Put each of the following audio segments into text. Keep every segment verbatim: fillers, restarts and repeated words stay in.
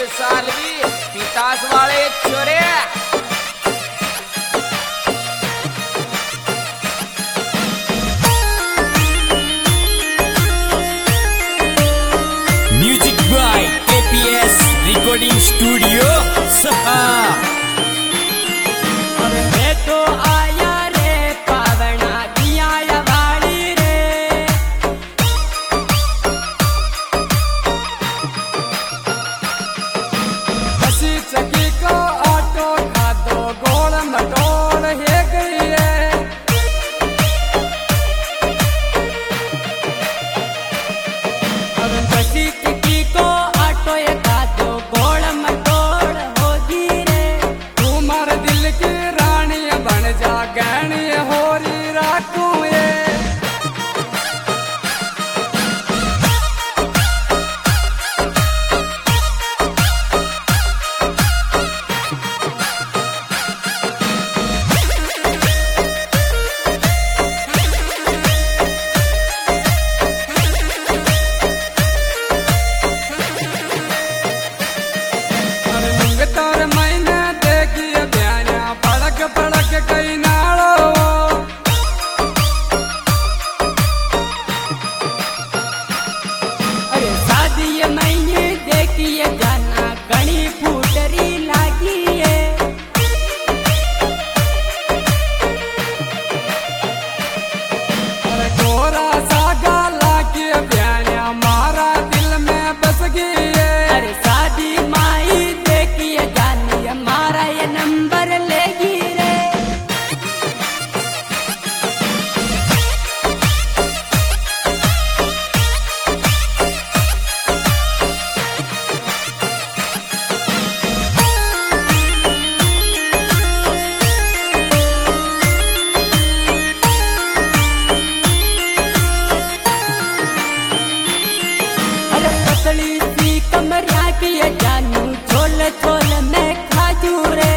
साल भी पितास वाले छोरे music by APS recording studio सहा। मैं तो आया रे पावना दिया वाली रे, हसी चकी को ऑटो का दो गोल मटोल है गई है। अब बसी चकी को ऑटो का दो गोल मटोल होगी रे। तू मार दिल की रानी बन जा गहनी होरी राखू ये। तार मैंने देखी ब्याना पड़क पड़क कई नालो। अरे शादी मैंने देखी जाना घनी फूटरी लागी है। अरे गोरा सागा लागी ब्याना मारा दिल में बस गई है। अरे शादी माई देखी जानी हमारा ये नंबर लेगी रे। अरे पतली सी कमरिया की ये जानू छोल छोल में खाजू रे।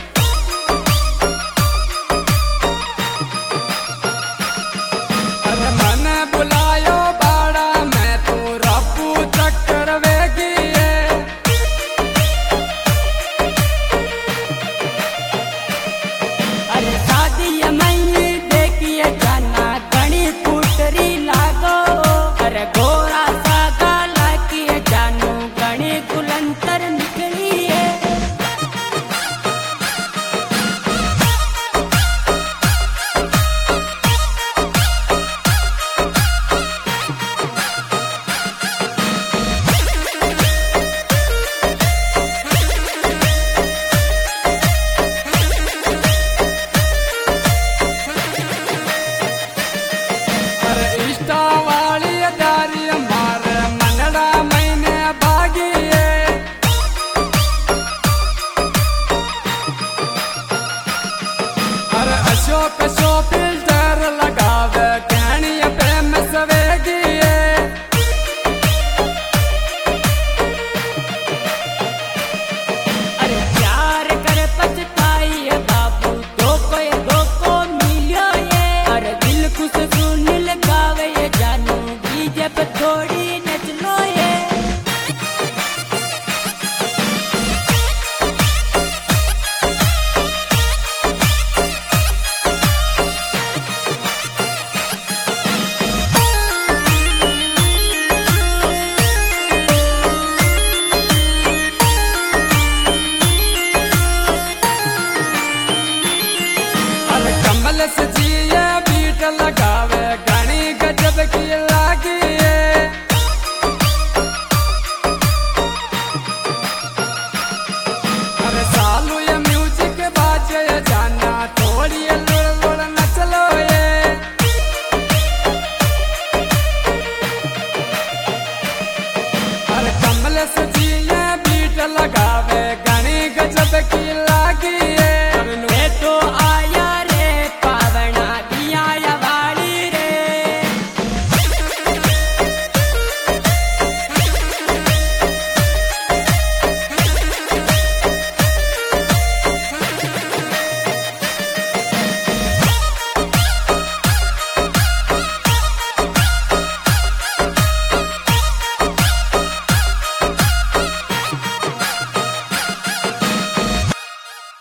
अरे मन बुलायो बाड़ा मैं तू रफू चक्कर वेगी है। अरे शादी मैंने देखी जाना घनी फूटरी लागो। अरे गोरा सागा लागी जानू घनी कुलंतर निकली है। अरे इष्टा